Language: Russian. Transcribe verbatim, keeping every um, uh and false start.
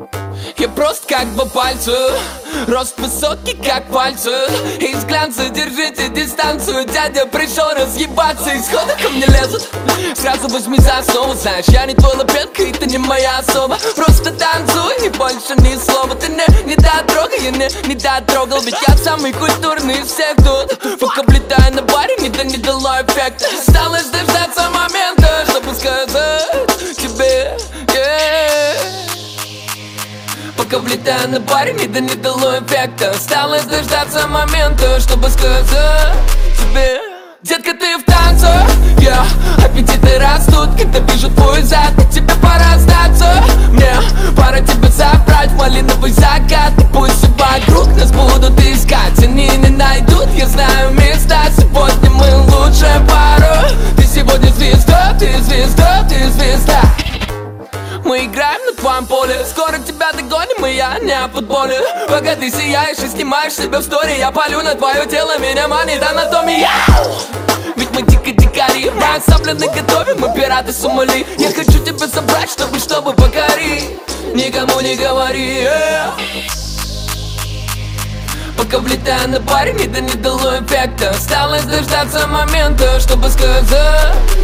Я просто как два пальца, рост высокий как пальцы. Из глянца держите дистанцию. Дядя пришел разъебаться, и сходу ко мне лезут. Сразу возьми за основу, знаешь, я не твой лапенка, и ты не моя особа. Просто танцуй, и больше ни слова. Ты не, не дотрогай, я не, не дотрогал. Ведь я самый культурный из всех тут. Пока влетаю на баре, не, да, не дало эффекта. Осталось дождаться момента, чтобы сказать тебе, yeah. Пока влетаю на баре, не, да, не дало эффекта. Осталось дождаться момента, чтобы сказать тебе: детка, ты в танцах, yeah. Аппетиты растут, когда вижу твой зад. Тебе пора сдаться, мне пора тебя забрать в малиновый закат. И пусть все вокруг нас будут искать, они не найдут, я знаю места. Сегодня мы лучшая пара. Ты сегодня звезда, ты звезда, ты звезда. Мы играем на твоем поле, скоро тебя догоним, и я не о футболе. Пока ты сияешь и снимаешь себя в стори, я палю на твое тело, меня манит анатомия. Ведь мы дико-дикари, моя сабля наготове, мы пираты Сомали. Я хочу тебя собрать, чтобы, чтобы покорить. Никому не говори, yeah. Пока влетаю на баре, не, да, не дало эффекта. Осталось дождаться момента, чтобы сказать